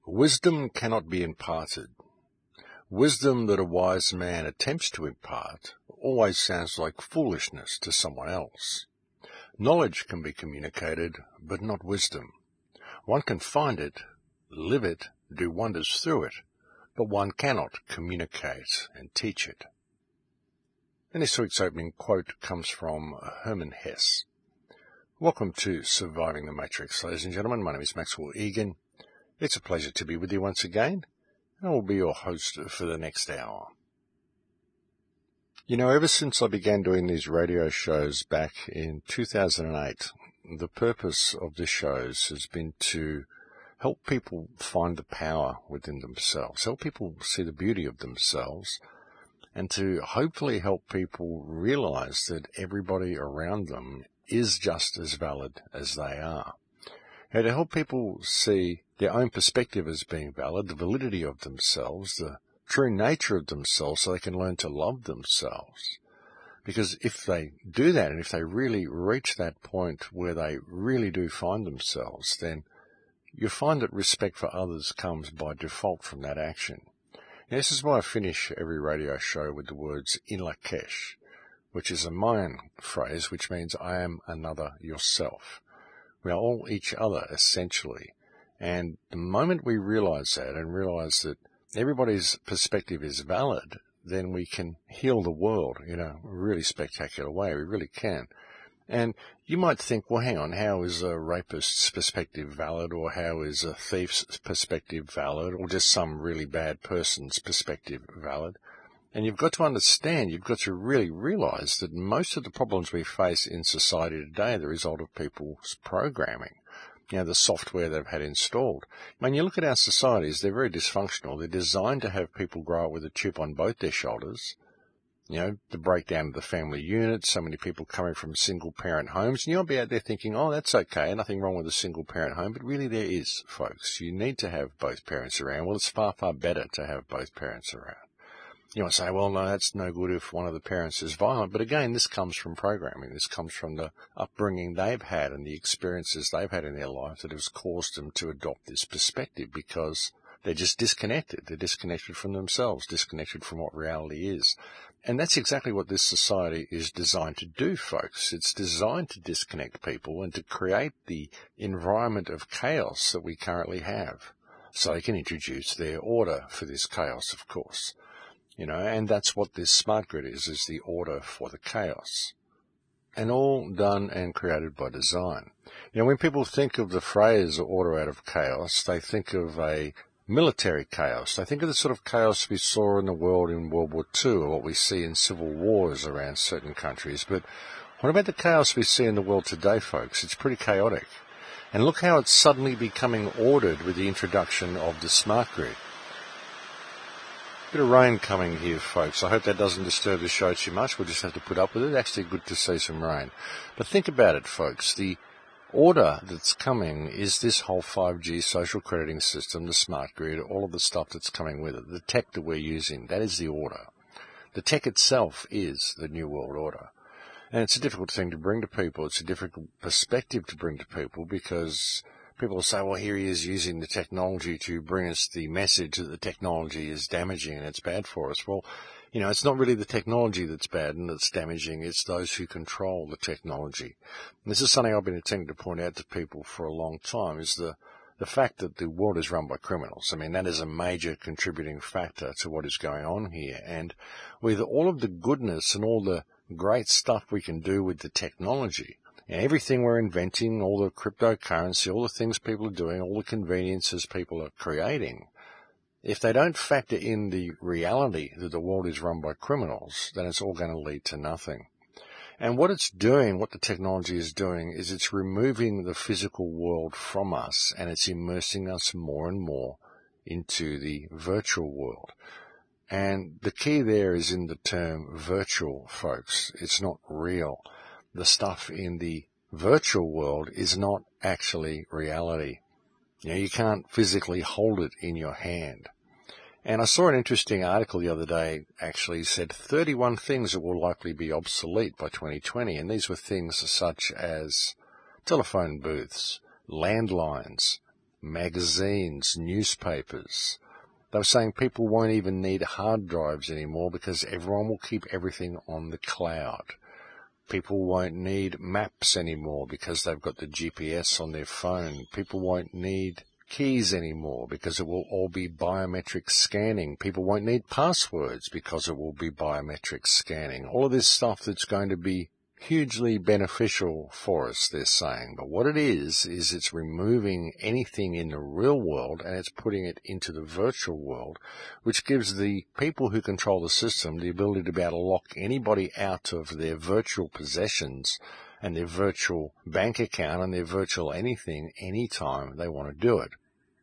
Wisdom cannot be imparted. Wisdom that a wise man attempts to impart always sounds like foolishness to someone else. Knowledge can be communicated, but not wisdom. One can find it, live it, do wonders through it, but one cannot communicate and teach it. And this week's opening quote comes from Hermann Hesse. Welcome to Surviving the Matrix, ladies and gentlemen. My name is Maxwell Egan. It's a pleasure to be with you once again. I will be your host for the next hour. You know, ever since I began doing these radio shows back in 2008, the purpose of the shows has been to help people find the power within themselves, help people see the beauty of themselves, and to hopefully help people realize that everybody around them is just as valid as they are. And to help people see their own perspective as being valid, the validity of themselves, the true nature of themselves, so they can learn to love themselves. Because if they do that, and if they really reach that point where they really do find themselves, then you find that respect for others comes by default from that action. Now, this is why I finish every radio show with the words "In Lakesh," which is a Mayan phrase which means I am another yourself. We are all each other, essentially. And the moment we realize that and realize that everybody's perspective is valid, then we can heal the world in a really spectacular way. We really can. And you might think, well, hang on, how is a rapist's perspective valid, or how is a thief's perspective valid, or just some really bad person's perspective valid? And you've got to understand, you've got to really realize that most of the problems we face in society today are the result of people's programming, the software they've had installed. When you look at our societies, they're very dysfunctional. They're designed to have people grow up with a chip on both their shoulders, the breakdown of the family unit, so many people coming from single-parent homes. And you'll be out there thinking, oh, that's okay, nothing wrong with a single-parent home. But really there is, folks. You need to have both parents around. Well, it's far, far better to have both parents around. You might say, well, no, that's no good if one of the parents is violent. But again, this comes from programming. This comes from the upbringing they've had and the experiences they've had in their life that has caused them to adopt this perspective, because they're just disconnected. They're disconnected from themselves, disconnected from what reality is. And that's exactly what this society is designed to do, folks. It's designed to disconnect people and to create the environment of chaos that we currently have, so they can introduce their order for this chaos, of course. And that's what this smart grid is the order for the chaos. And all done and created by design. When people think of the phrase order out of chaos, they think of a military chaos. They think of the sort of chaos we saw in the world in World War II, or what we see in civil wars around certain countries. But what about the chaos we see in the world today, folks? It's pretty chaotic. And look how it's suddenly becoming ordered with the introduction of the smart grid. Bit of rain coming here, folks. I hope that doesn't disturb the show too much. We'll just have to put up with it. Actually good to see some rain. But think about it, folks. The order that's coming is this whole 5G social crediting system, the smart grid, all of the stuff that's coming with it, the tech that we're using. That is the order. The tech itself is the New World Order. And it's a difficult thing to bring to people. It's a difficult perspective to bring to people, because people will say, well, here he is using the technology to bring us the message that the technology is damaging and it's bad for us. Well, it's not really the technology that's bad and that's damaging. It's those who control the technology. And this is something I've been attempting to point out to people for a long time, is the fact that the world is run by criminals. I mean, that is a major contributing factor to what is going on here. And with all of the goodness and all the great stuff we can do with the technology, and everything we're inventing, all the cryptocurrency, all the things people are doing, all the conveniences people are creating, if they don't factor in the reality that the world is run by criminals, then it's all going to lead to nothing. And what it's doing, what the technology is doing, is it's removing the physical world from us, and it's immersing us more and more into the virtual world. And the key there is in the term virtual, folks. It's not real. The stuff in the virtual world is not actually reality. You can't physically hold it in your hand. And I saw an interesting article the other day, actually said 31 things that will likely be obsolete by 2020. And these were things such as telephone booths, landlines, magazines, newspapers. They were saying people won't even need hard drives anymore because everyone will keep everything on the cloud. People won't need maps anymore because they've got the GPS on their phone. People won't need keys anymore because it will all be biometric scanning. People won't need passwords because it will be biometric scanning. All of this stuff that's going to be hugely beneficial for us, they're saying. But what it is it's removing anything in the real world and it's putting it into the virtual world, which gives the people who control the system the ability to be able to lock anybody out of their virtual possessions and their virtual bank account and their virtual anything anytime they want to do it.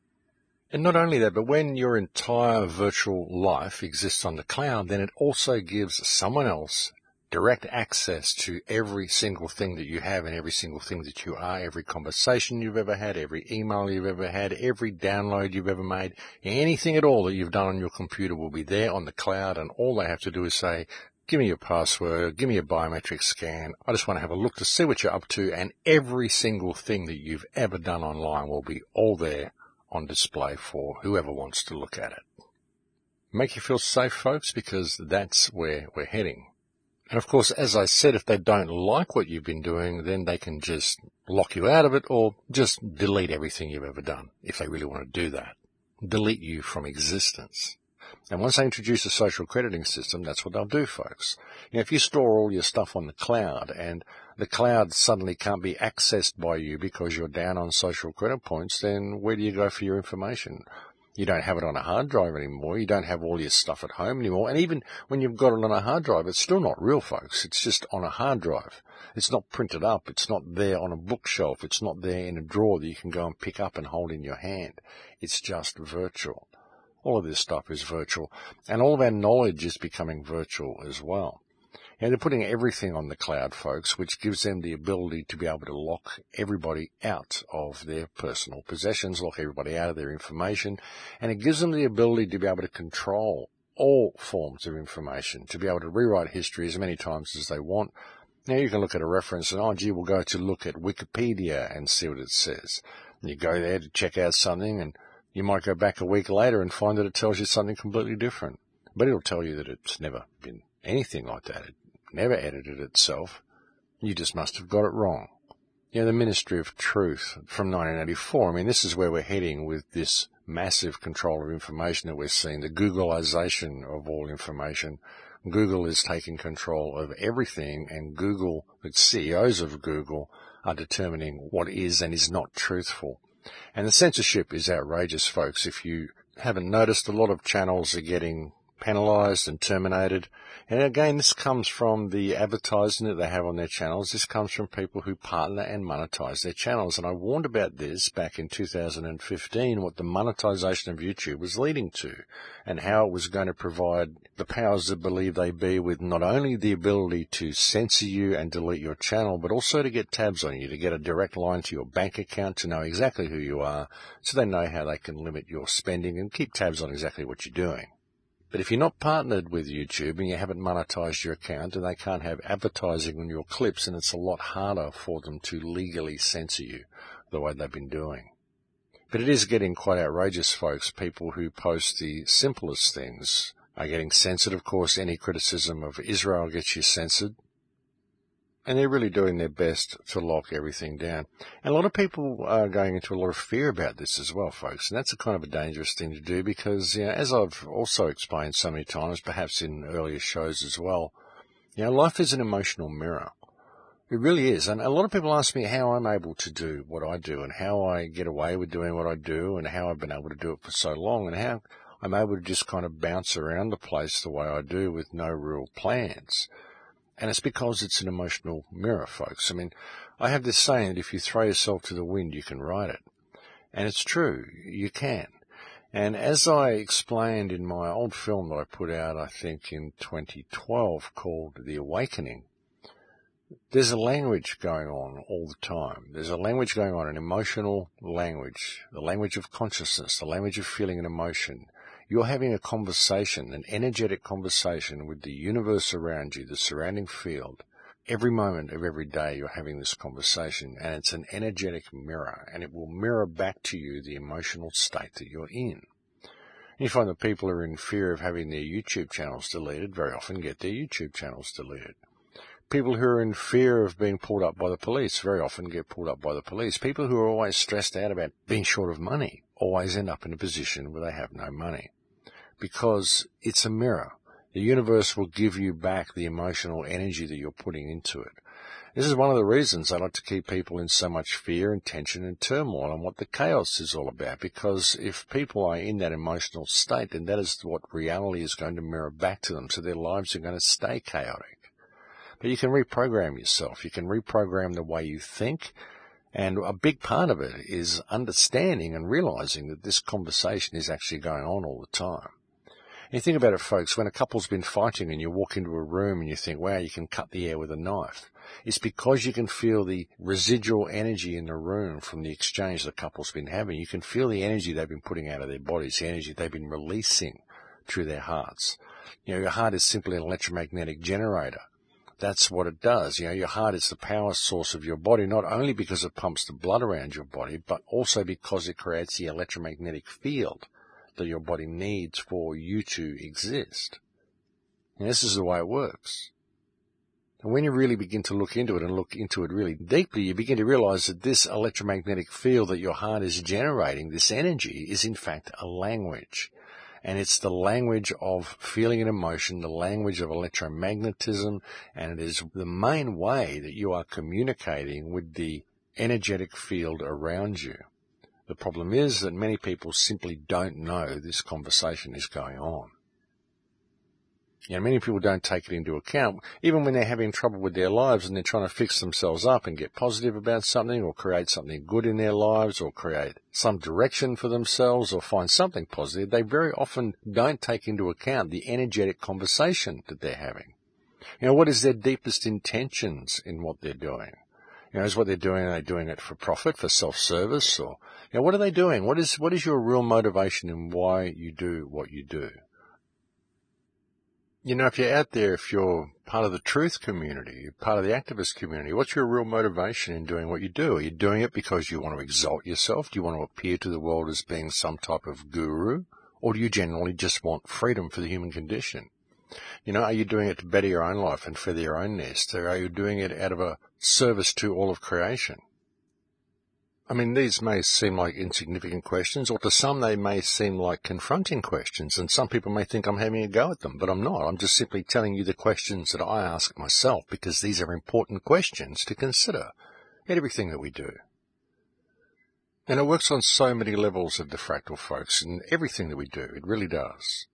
And not only that, but when your entire virtual life exists on the cloud, then it also gives someone else direct access to every single thing that you have and every single thing that you are, every conversation you've ever had, every email you've ever had, every download you've ever made, anything at all that you've done on your computer will be there on the cloud, and all they have to do is say, give me your password, give me a biometric scan, I just want to have a look to see what you're up to, and every single thing that you've ever done online will be all there on display for whoever wants to look at it. Make you feel safe, folks, because that's where we're heading. And of course, as I said, if they don't like what you've been doing, then they can just lock you out of it or just delete everything you've ever done, if they really want to do that. Delete you from existence. And once they introduce a social crediting system, that's what they'll do, folks. You know, if you store all your stuff on the cloud and the cloud suddenly can't be accessed by you because you're down on social credit points, then where do you go for your information? You don't have it on a hard drive anymore. You don't have all your stuff at home anymore. And even when you've got it on a hard drive, it's still not real, folks. It's just on a hard drive. It's not printed up. It's not there on a bookshelf. It's not there in a drawer that you can go and pick up and hold in your hand. It's just virtual. All of this stuff is virtual. And all of our knowledge is becoming virtual as well. And they're putting everything on the cloud, folks, which gives them the ability to be able to lock everybody out of their personal possessions, lock everybody out of their information, and it gives them the ability to be able to control all forms of information, to be able to rewrite history as many times as they want. Now you can look at a reference and, oh gee, we'll go to look at Wikipedia and see what it says. And you go there to check out something and you might go back a week later and find that it tells you something completely different. But it'll tell you that it's never been anything like that. It never edited itself. You just must have got it wrong. You know, the Ministry of Truth from 1984, I mean, this is where we're heading with this massive control of information that we're seeing, the Googleization of all information. Google is taking control of everything, and Google, the CEOs of Google, are determining what is and is not truthful. And the censorship is outrageous, folks. If you haven't noticed, a lot of channels are getting penalized and terminated. And again, this comes from the advertising that they have on their channels. This comes from people who partner and monetize their channels. And I warned about this back in 2015, what the monetization of YouTube was leading to and how it was going to provide the powers that believe they be with not only the ability to censor you and delete your channel, but also to get tabs on you, to get a direct line to your bank account, to know exactly who you are, so they know how they can limit your spending and keep tabs on exactly what you're doing. But if you're not partnered with YouTube and you haven't monetized your account, then they can't have advertising on your clips, and it's a lot harder for them to legally censor you the way they've been doing. But it is getting quite outrageous, folks. People who post the simplest things are getting censored. Of course, any criticism of Israel gets you censored. And they're really doing their best to lock everything down. And a lot of people are going into a lot of fear about this as well, folks. And that's a kind of a dangerous thing to do because, you know, as I've also explained so many times, perhaps in earlier shows as well, you know, life is an emotional mirror. It really is. And a lot of people ask me how I'm able to do what I do and how I get away with doing what I do and how I've been able to do it for so long and how I'm able to just kind of bounce around the place the way I do with no real plans. And it's because it's an emotional mirror, folks. I mean, I have this saying that if you throw yourself to the wind, you can ride it. And it's true, you can. And as I explained in my old film that I put out, I think in 2012, called The Awakening, there's a language going on all the time. There's a language going on, an emotional language, the language of consciousness, the language of feeling and emotion. You're having a conversation, an energetic conversation with the universe around you, the surrounding field, Every moment of every day you're having this conversation, and it's an energetic mirror, and it will mirror back to you the emotional state that you're in. You find that people who are in fear of having their YouTube channels deleted very often get their YouTube channels deleted. People who are in fear of being pulled up by the police very often get pulled up by the police. People who are always stressed out about being short of money always end up in a position where they have no money. Because it's a mirror. The universe will give you back the emotional energy that you're putting into it. This is one of the reasons I like to keep people in so much fear and tension and turmoil and what the chaos is all about. Because if people are in that emotional state, then that is what reality is going to mirror back to them. So their lives are going to stay chaotic. But you can reprogram yourself. You can reprogram the way you think. And a big part of it is understanding and realizing that this conversation is actually going on all the time. You think about it, folks, when a couple's been fighting and you walk into a room and you think, wow, you can cut the air with a knife. It's because you can feel the residual energy in the room from the exchange the couple's been having. You can feel the energy they've been putting out of their bodies, the energy they've been releasing through their hearts. Your heart is simply an electromagnetic generator. That's what it does. Your heart is the power source of your body, not only because it pumps the blood around your body, but also because it creates the electromagnetic field that your body needs for you to exist. And this is the way it works. And when you really begin to look into it and look into it really deeply, you begin to realize that this electromagnetic field that your heart is generating, this energy, is in fact a language. And it's the language of feeling and emotion, the language of electromagnetism, and it is the main way that you are communicating with the energetic field around you. The problem is that many people simply don't know this conversation is going on. Many people don't take it into account, even when they're having trouble with their lives and they're trying to fix themselves up and get positive about something or create something good in their lives or create some direction for themselves or find something positive. They very often don't take into account the energetic conversation that they're having. What is their deepest intentions in what they're doing? Is what they're doing, are they doing it for profit, for self-service, or, what are they doing? What is your real motivation in why you do what you do? If you're out there, if you're part of the truth community, part of the activist community, what's your real motivation in doing what you do? Are you doing it because you want to exalt yourself? Do you want to appear to the world as being some type of guru? Or do you generally just want freedom for the human condition? Are you doing it to better your own life and feather your own nest? Or are you doing it out of a service to all of creation? These may seem like insignificant questions, or to some they may seem like confronting questions, and some people may think I'm having a go at them, but I'm not. I'm just simply telling you the questions that I ask myself, because these are important questions to consider in everything that we do. And it works on so many levels of the fractal, folks, in everything that we do. It really does.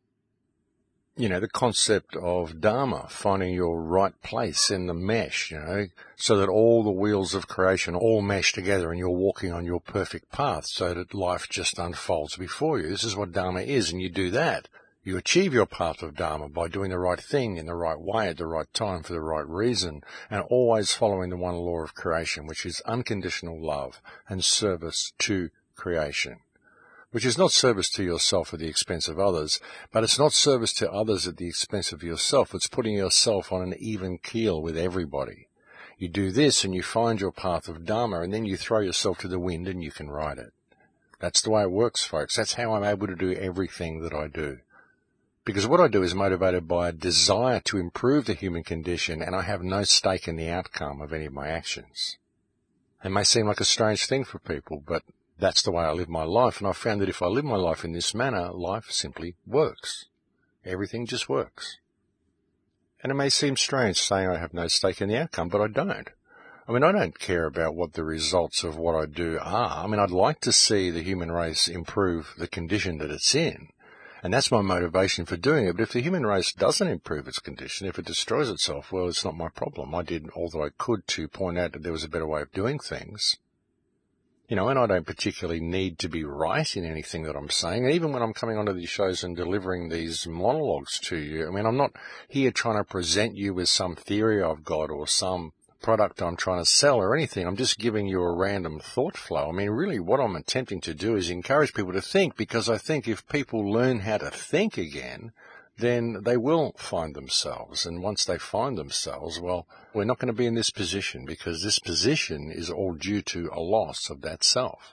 The concept of Dharma, finding your right place in the mesh, so that all the wheels of creation all mesh together and you're walking on your perfect path so that life just unfolds before you. This is what Dharma is, and you do that. You achieve your path of Dharma by doing the right thing in the right way at the right time for the right reason, and always following the one law of creation, which is unconditional love and service to creation. Which is not service to yourself at the expense of others, but it's not service to others at the expense of yourself. It's putting yourself on an even keel with everybody. You do this and you find your path of Dharma, and then you throw yourself to the wind and you can ride it. That's the way it works, folks. That's how I'm able to do everything that I do. Because what I do is motivated by a desire to improve the human condition, and I have no stake in the outcome of any of my actions. It may seem like a strange thing for people, but that's the way I live my life, and I've found that if I live my life in this manner, life simply works. Everything just works. And it may seem strange saying I have no stake in the outcome, but I don't. I don't care about what the results of what I do are. I'd like to see the human race improve the condition that it's in, and that's my motivation for doing it. But if the human race doesn't improve its condition, if it destroys itself, well, it's not my problem. I did all that I could to point out that there was a better way of doing things. And I don't particularly need to be right in anything that I'm saying. And even when I'm coming onto these shows and delivering these monologues to you, I'm not here trying to present you with some theory I've got or some product I'm trying to sell or anything. I'm just giving you a random thought flow. Really what I'm attempting to do is encourage people to think, because I think if people learn how to think again, then they will find themselves. And once they find themselves, well, we're not going to be in this position, because this position is all due to a loss of that self.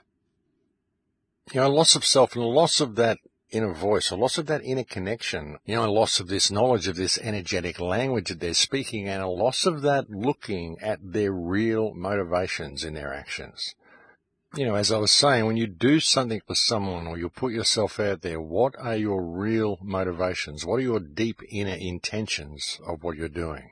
A loss of self and a loss of that inner voice, a loss of that inner connection, a loss of this knowledge of this energetic language that they're speaking, and a loss of that looking at their real motivations in their actions. As I was saying, when you do something for someone or you put yourself out there, what are your real motivations? What are your deep inner intentions of what you're doing?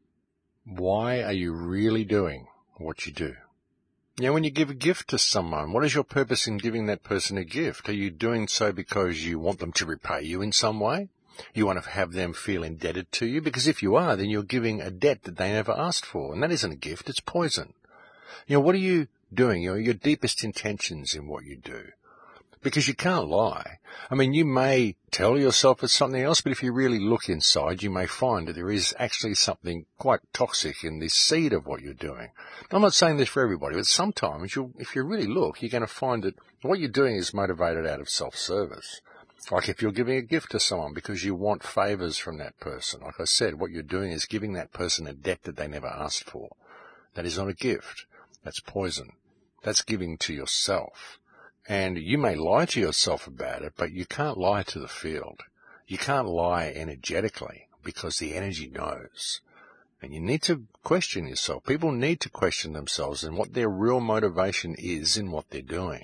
Why are you really doing what you do? When you give a gift to someone, what is your purpose in giving that person a gift? Are you doing so because you want them to repay you in some way? You want to have them feel indebted to you? Because if you are, then you're giving a debt that they never asked for. And that isn't a gift, it's poison. What are you doing? Your deepest intentions in what you do. Because you can't lie. You may tell yourself it's something else, but if you really look inside, you may find that there is actually something quite toxic in the seed of what you're doing. I'm not saying this for everybody, but sometimes if you really look, you're going to find that what you're doing is motivated out of self-service. Like if you're giving a gift to someone because you want favors from that person. Like I said, what you're doing is giving that person a debt that they never asked for. That is not a gift. That's poison. That's giving to yourself. And you may lie to yourself about it, but you can't lie to the field. You can't lie energetically, because the energy knows. And you need to question yourself. People need to question themselves and what their real motivation is in what they're doing.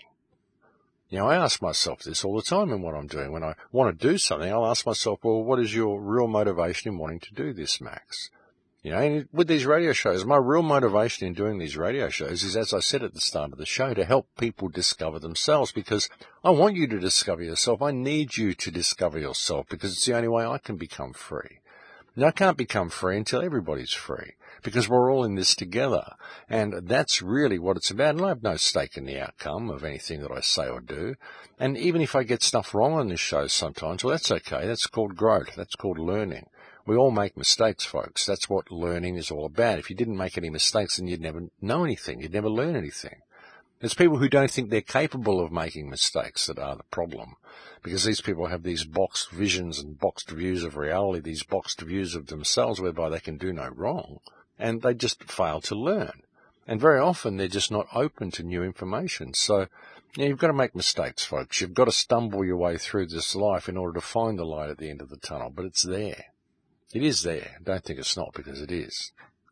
I ask myself this all the time in what I'm doing. When I want to do something, I'll ask myself, well, what is your real motivation in wanting to do this, Max? And with these radio shows, my real motivation in doing these radio shows is, as I said at the start of the show, to help people discover themselves, because I want you to discover yourself. I need you to discover yourself, because it's the only way I can become free. Now, I can't become free until everybody's free, because we're all in this together. And that's really what it's about. And I have no stake in the outcome of anything that I say or do. And even if I get stuff wrong on this show sometimes, well, that's okay. That's called growth. That's called learning. We all make mistakes, folks. That's what learning is all about. If you didn't make any mistakes, then you'd never know anything. You'd never learn anything. There's people who don't think they're capable of making mistakes that are the problem, because these people have these boxed visions and boxed views of reality, these boxed views of themselves whereby they can do no wrong, and they just fail to learn. And very often they're just not open to new information. So you've got to make mistakes, folks. You've got to stumble your way through this life in order to find the light at the end of the tunnel, but it's there. It is there. Don't think it's not, because it is.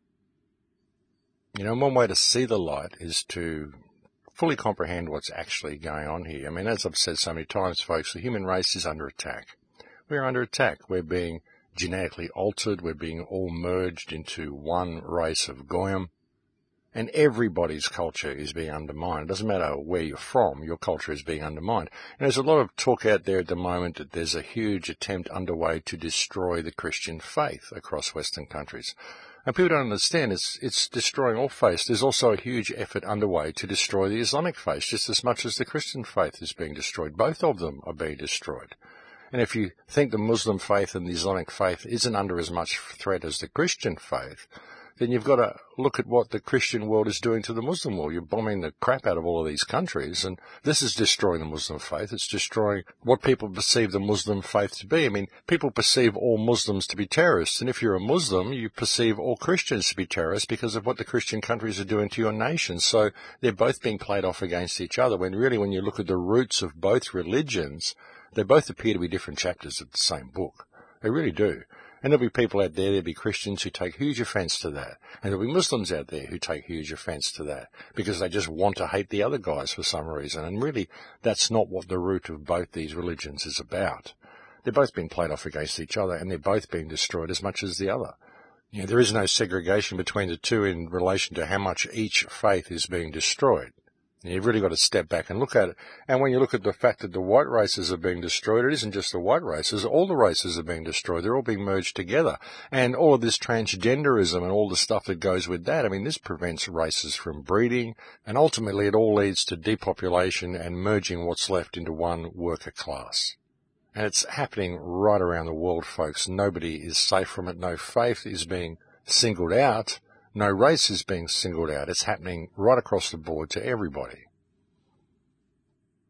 One way to see the light is to fully comprehend what's actually going on here. As I've said so many times, folks, the human race is under attack. We're under attack. We're being genetically altered. We're being all merged into one race of Goyim. And everybody's culture is being undermined. It doesn't matter where you're from, your culture is being undermined. And there's a lot of talk out there at the moment that there's a huge attempt underway to destroy the Christian faith across Western countries. And people don't understand, it's destroying all faiths. There's also a huge effort underway to destroy the Islamic faith, just as much as the Christian faith is being destroyed. Both of them are being destroyed. And if you think the Muslim faith and the Islamic faith isn't under as much threat as the Christian faith, then you've got to look at what the Christian world is doing to the Muslim world. You're bombing the crap out of all of these countries, and this is destroying the Muslim faith. It's destroying what people perceive the Muslim faith to be. People perceive all Muslims to be terrorists, and if you're a Muslim, you perceive all Christians to be terrorists because of what the Christian countries are doing to your nation. So they're both being played off against each other, when really, when you look at the roots of both religions, they both appear to be different chapters of the same book. They really do. And there'll be people out there, there'll be Christians who take huge offence to that. And there'll be Muslims out there who take huge offence to that, because they just want to hate the other guys for some reason. And really, that's not what the root of both these religions is about. They're both being played off against each other, and they're both being destroyed as much as the other. There is no segregation between the two in relation to how much each faith is being destroyed. You've really got to step back and look at it. And when you look at the fact that the white races are being destroyed, it isn't just the white races. All the races are being destroyed. They're all being merged together. And all of this transgenderism and all the stuff that goes with that, this prevents races from breeding. And ultimately, it all leads to depopulation and merging what's left into one worker class. And it's happening right around the world, folks. Nobody is safe from it. No faith is being singled out. No race is being singled out. It's happening right across the board to everybody.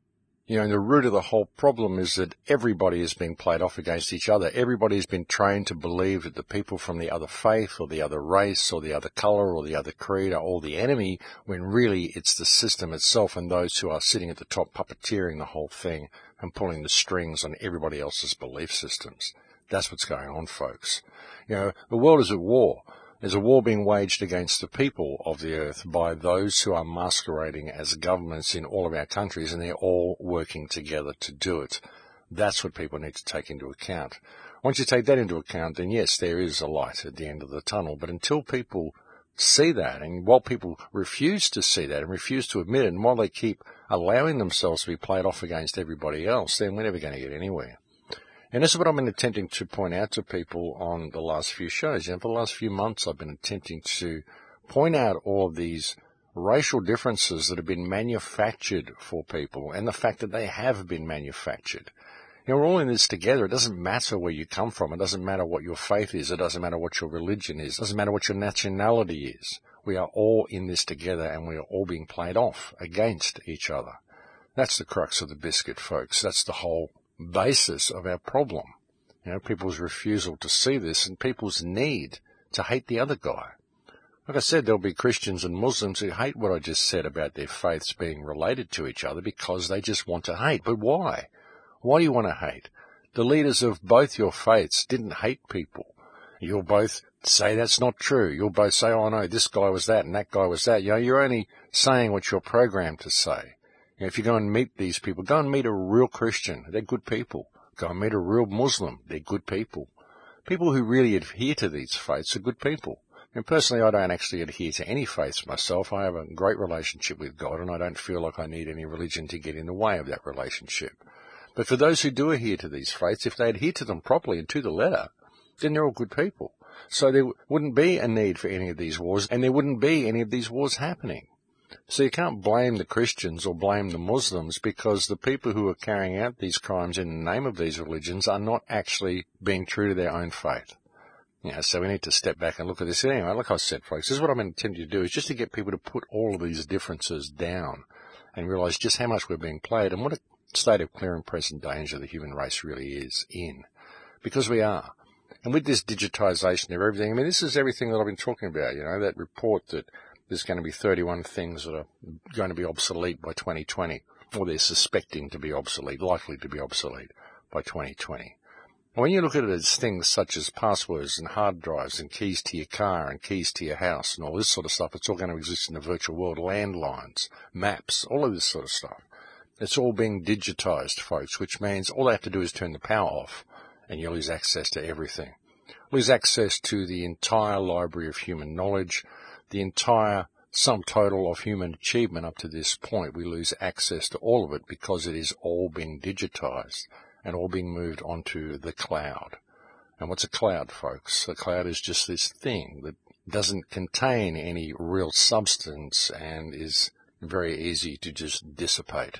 You know, the root of the whole problem is that everybody is being played off against each other. Everybody has been trained to believe that the people from the other faith or the other race or the other colour or the other creed are all the enemy, when really it's the system itself and those who are sitting at the top puppeteering the whole thing and pulling the strings on everybody else's belief systems. That's what's going on, folks. You know, the world is at war. There's a war being waged against the people of the earth by those who are masquerading as governments in all of our countries, and they're all working together to do it. That's what people need to take into account. Once you take that into account, then yes, there is a light at the end of the tunnel. But until people see that, and while people refuse to see that and refuse to admit it, and while they keep allowing themselves to be played off against everybody else, then we're never going to get anywhere. And this is what I've been attempting to point out to people on the last few shows. You know, for the last few months, I've been attempting to point out all of these racial differences that have been manufactured for people, and the fact that they have been manufactured. You know, we're all in this together. It doesn't matter where you come from. It doesn't matter what your faith is. It doesn't matter what your religion is. It doesn't matter what your nationality is. We are all in this together, and we are all being played off against each other. That's the crux of the biscuit, folks. That's the whole basis of our problem. You know, people's refusal to see this and people's need to hate the other guy. Like I said, there'll be Christians and Muslims who hate what I just said about their faiths being related to each other because they just want to hate. But why? Why do you want to hate? The leaders of both your faiths didn't hate people. You'll both say that's not true. You'll both say, oh no, this guy was that and that guy was that. You know, you're only saying what you're programmed to say. You know, if you go and meet these people, go and meet a real Christian. They're good people. Go and meet a real Muslim. They're good people. People who really adhere to these faiths are good people. And personally, I don't actually adhere to any faiths myself. I have a great relationship with God, and I don't feel like I need any religion to get in the way of that relationship. But for those who do adhere to these faiths, if they adhere to them properly and to the letter, then they're all good people. So there wouldn't be a need for any of these wars, and there wouldn't be any of these wars happening. So you can't blame the Christians or blame the Muslims, because the people who are carrying out these crimes in the name of these religions are not actually being true to their own faith. You know, so we need to step back and look at this. Anyway, like I said, folks, this is what I'm intending to do, is just to get people to put all of these differences down and realise just how much we're being played and what a state of clear and present danger the human race really is in. Because we are. And with this digitisation of everything, I mean, this is everything that I've been talking about, you know, that report that there's going to be 31 things that are going to be obsolete by 2020, or they're suspecting to be obsolete, likely to be obsolete by 2020. And when you look at it as things such as passwords and hard drives and keys to your car and keys to your house and all this sort of stuff, it's all going to exist in the virtual world, landlines, maps, all of this sort of stuff. It's all being digitised, folks, which means all they have to do is turn the power off and you lose access to everything. Lose access to the entire library of human knowledge, the entire sum total of human achievement up to this point. We lose access to all of it because it is all being digitised and all being moved onto the cloud. And what's a cloud, folks? A cloud is just this thing that doesn't contain any real substance and is very easy to just dissipate.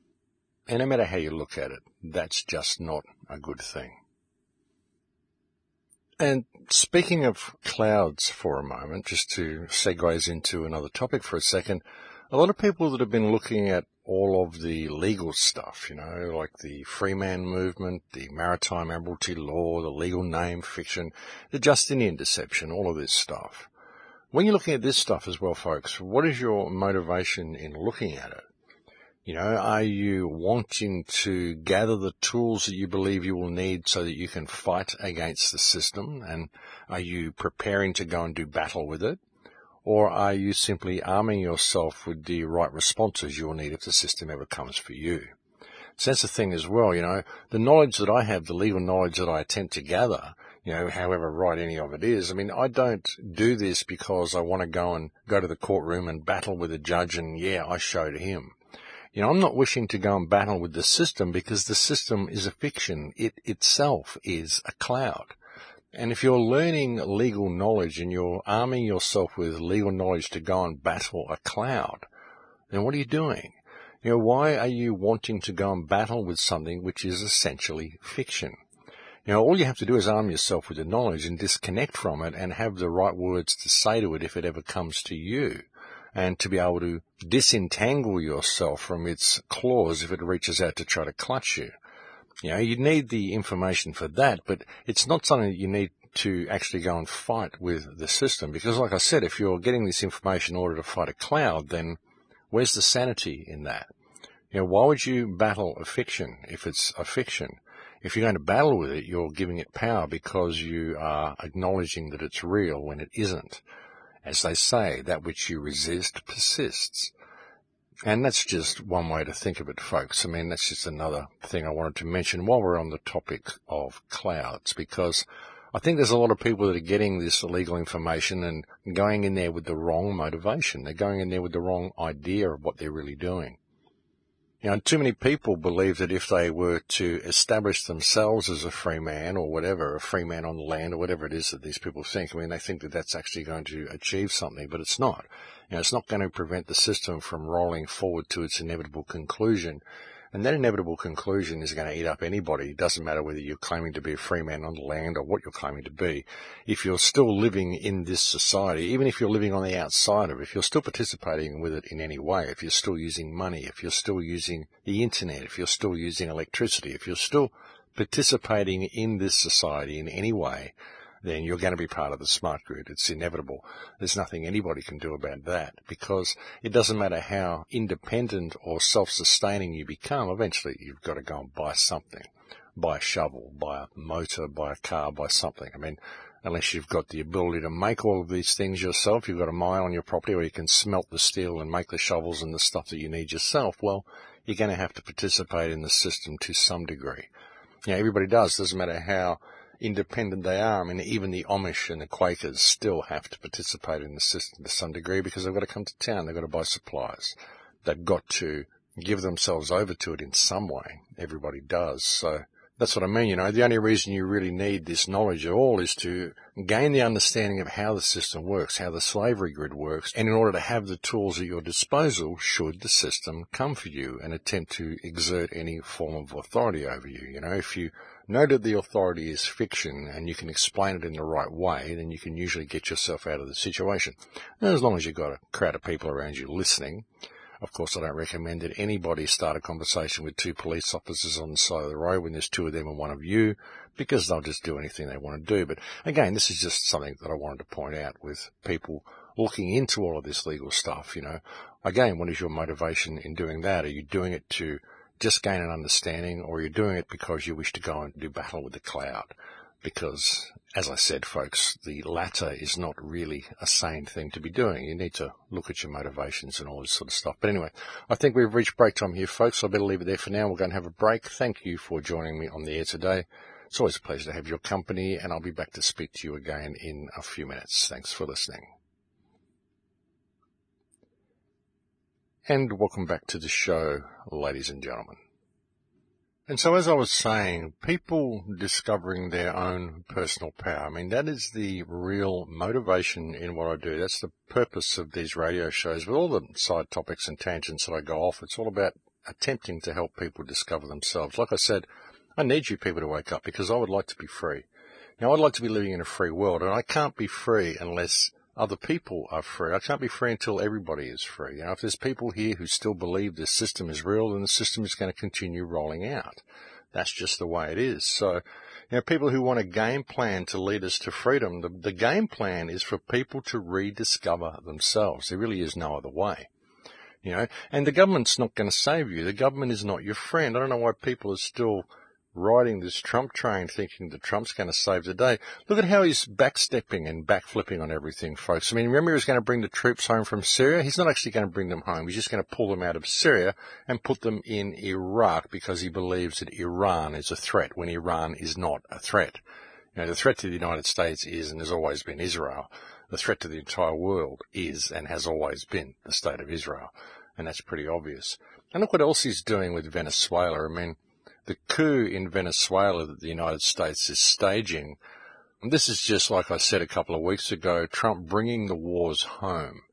And no matter how you look at it, that's just not a good thing. And speaking of clouds for a moment, just to segue into another topic for a second, a lot of people that have been looking at all of the legal stuff, you know, like the free man movement, the maritime admiralty law, the legal name fiction, the Justinian deception, all of this stuff. When you're looking at this stuff as well, folks, what is your motivation in looking at it? You know, are you wanting to gather the tools that you believe you will need so that you can fight against the system? And are you preparing to go and do battle with it? Or are you simply arming yourself with the right responses you'll need if the system ever comes for you? So that's the thing as well, you know, the knowledge that I have, the legal knowledge that I attempt to gather, you know, however right any of it is, I mean, I don't do this because I want to go to the courtroom and battle with a judge and, yeah, I showed him. You know, I'm not wishing to go and battle with the system because the system is a fiction. It itself is a cloud. And if you're learning legal knowledge and you're arming yourself with legal knowledge to go and battle a cloud, then what are you doing? You know, why are you wanting to go and battle with something which is essentially fiction? You know, all you have to do is arm yourself with the knowledge and disconnect from it and have the right words to say to it if it ever comes to you. and to be able to disentangle yourself from its claws if it reaches out to try to clutch you. You know, you need the information for that, but it's not something that you need to actually go and fight with the system. Because like I said, if you're getting this information in order to fight a cloud, then where's the sanity in that? You know, why would you battle a fiction if it's a fiction? If you're going to battle with it, you're giving it power because you are acknowledging that it's real when it isn't. As they say, that which you resist persists. And that's just one way to think of it, folks. I mean, that's just another thing I wanted to mention while we're on the topic of clouds, because I think there's a lot of people that are getting this illegal information and going in there with the wrong motivation. They're going in there with the wrong idea of what they're really doing. You know, too many people believe that if they were to establish themselves as a free man or whatever, a free man on the land or whatever it is that these people think, I mean, they think that that's actually going to achieve something, but it's not. You know, it's not going to prevent the system from rolling forward to its inevitable conclusion. And that inevitable conclusion is going to eat up anybody. It doesn't matter whether you're claiming to be a free man on the land or what you're claiming to be. If you're still living in this society, even if you're living on the outside of it, if you're still participating with it in any way, if you're still using money, if you're still using the internet, if you're still using electricity, if you're still participating in this society in any way, then you're going to be part of the smart grid. It's inevitable. There's nothing anybody can do about that, because it doesn't matter how independent or self-sustaining you become, eventually you've got to go and buy something. Buy a shovel, buy a motor, buy a car, buy something. I mean, unless you've got the ability to make all of these things yourself, you've got a mine on your property where you can smelt the steel and make the shovels and the stuff that you need yourself, well, you're going to have to participate in the system to some degree. You know, everybody does. Doesn't matter how independent they are. I mean, even the Amish and the Quakers still have to participate in the system to some degree because they've got to come to town. They've got to buy supplies. They've got to give themselves over to it in some way. Everybody does. So that's what I mean. You know, the only reason you really need this knowledge at all is to gain the understanding of how the system works, how the slavery grid works, and in order to have the tools at your disposal should the system come for you and attempt to exert any form of authority over you. You know, if you know that the authority is fiction and you can explain it in the right way, then you can usually get yourself out of the situation. And as long as you've got a crowd of people around you listening. Of course, I don't recommend that anybody start a conversation with two police officers on the side of the road when there's two of them and one of you, because they'll just do anything they want to do. But again, this is just something that I wanted to point out with people looking into all of this legal stuff. You know, again, what is your motivation in doing that? Are you doing it to just gain an understanding, or are you doing it because you wish to go and do battle with the cloud? Because, as I said, folks, the latter is not really a sane thing to be doing. You need to look at your motivations and all this sort of stuff. But anyway, I think we've reached break time here, folks. I better leave it there for now. We're going to have a break. Thank you for joining me on the air today. It's always a pleasure to have your company, and I'll be back to speak to you again in a few minutes. Thanks for listening. And welcome back to the show, ladies and gentlemen. And so as I was saying, people discovering their own personal power, I mean, that is the real motivation in what I do. That's the purpose of these radio shows. With all the side topics and tangents that I go off, it's all about attempting to help people discover themselves. Like I said, I need you people to wake up because I would like to be free. Now, I'd like to be living in a free world, and I can't be free unless other people are free. I can't be free until everybody is free. You know, if there's people here who still believe this system is real, then the system is going to continue rolling out. That's just the way it is. So, you know, people who want a game plan to lead us to freedom, the game plan is for people to rediscover themselves. There really is no other way. You know, and the government's not going to save you. The government is not your friend. I don't know why people are still riding this Trump train thinking that Trump's going to save the day. Look at how he's backstepping and backflipping on everything, folks. I mean, remember he was going to bring the troops home from Syria? He's not actually going to bring them home. He's just going to pull them out of Syria and put them in Iraq because he believes that Iran is a threat when Iran is not a threat. You know, the threat to the United States is and has always been Israel. The threat to the entire world is and has always been the state of Israel. And that's pretty obvious. And look what else he's doing with Venezuela. I mean, the coup in Venezuela that the United States is staging, and this is just like I said a couple of weeks ago, Trump bringing the wars home.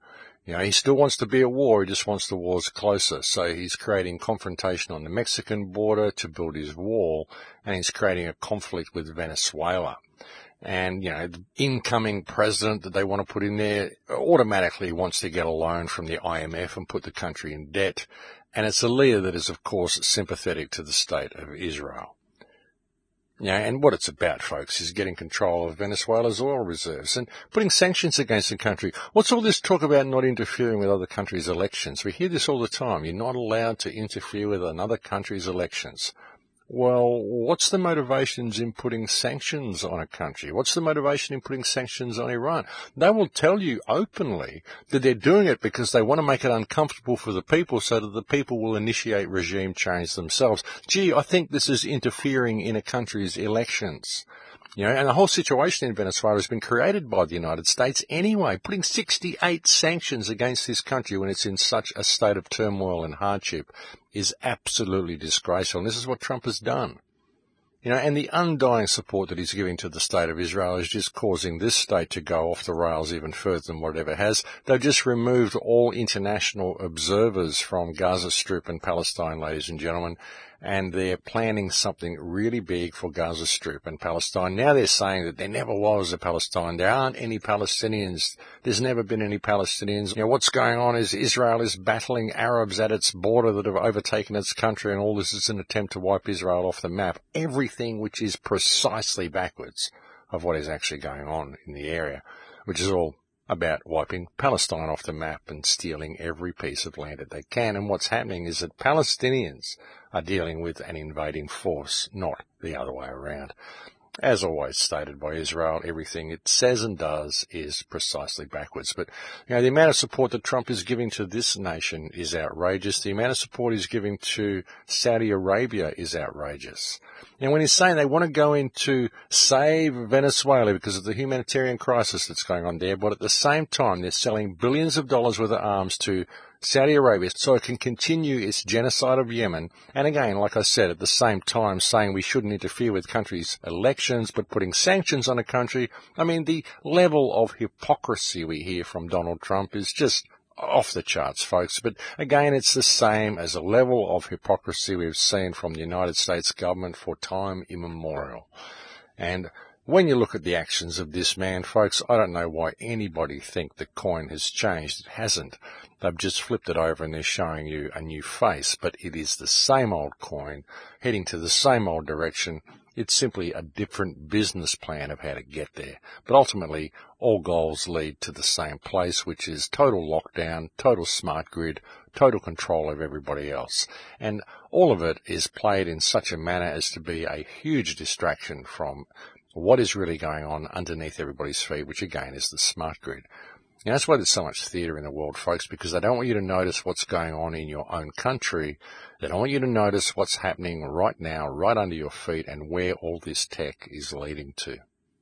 You know, he still wants to be at war, he just wants the wars closer. So he's creating confrontation on the Mexican border to build his wall, and he's creating a conflict with Venezuela. And, you know, the incoming president that they want to put in there automatically wants to get a loan from the IMF and put the country in debt. And it's a leader that is, of course, sympathetic to the state of Israel. You know, and what it's about, folks, is getting control of Venezuela's oil reserves and putting sanctions against the country. What's all this talk about not interfering with other countries' elections? We hear this all the time. You're not allowed to interfere with another country's elections. Well, what's the motivations in putting sanctions on a country? What's the motivation in putting sanctions on Iran? They will tell you openly that they're doing it because they want to make it uncomfortable for the people so that the people will initiate regime change themselves. Gee, I think this is interfering in a country's elections. You know, and the whole situation in Venezuela has been created by the United States anyway, putting 68 sanctions against this country when it's in such a state of turmoil and hardship is absolutely disgraceful. And this is what Trump has done. You know, and the undying support that he's giving to the state of Israel is just causing this state to go off the rails even further than what it ever has. They've just removed all international observers from Gaza Strip and Palestine, ladies and gentlemen, and they're planning something really big for Gaza Strip and Palestine. Now they're saying that there never was a Palestine. There aren't any Palestinians. There's never been any Palestinians. You know, what's going on is Israel is battling Arabs at its border that have overtaken its country, and all this is an attempt to wipe Israel off the map. Everything which is precisely backwards of what is actually going on in the area, which is all about wiping Palestine off the map and stealing every piece of land that they can. And what's happening is that Palestinians are dealing with an invading force, not the other way around. As always stated by Israel, everything it says and does is precisely backwards. But, you know, the amount of support that Trump is giving to this nation is outrageous. The amount of support he's giving to Saudi Arabia is outrageous. And when he's saying they want to go in to save Venezuela because of the humanitarian crisis that's going on there, but at the same time they're selling billions of dollars worth of arms to Saudi Arabia so it can continue its genocide of Yemen. And again, like I said, at the same time saying we shouldn't interfere with countries' elections, but putting sanctions on a country. I mean, the level of hypocrisy we hear from Donald Trump is just off the charts, folks. But again, it's the same as a level of hypocrisy we've seen from the United States government for time immemorial. And when you look at the actions of this man, folks, I don't know why anybody think the coin has changed. It hasn't. They've just flipped it over and they're showing you a new face, but it is the same old coin heading to the same old direction. It's simply a different business plan of how to get there. But ultimately, all goals lead to the same place, which is total lockdown, total smart grid, total control of everybody else. And all of it is played in such a manner as to be a huge distraction from what is really going on underneath everybody's feet, which again is the smart grid. And that's why there's so much theatre in the world, folks, because they don't want you to notice what's going on in your own country. They don't want you to notice what's happening right now, right under your feet, and where all this tech is leading to.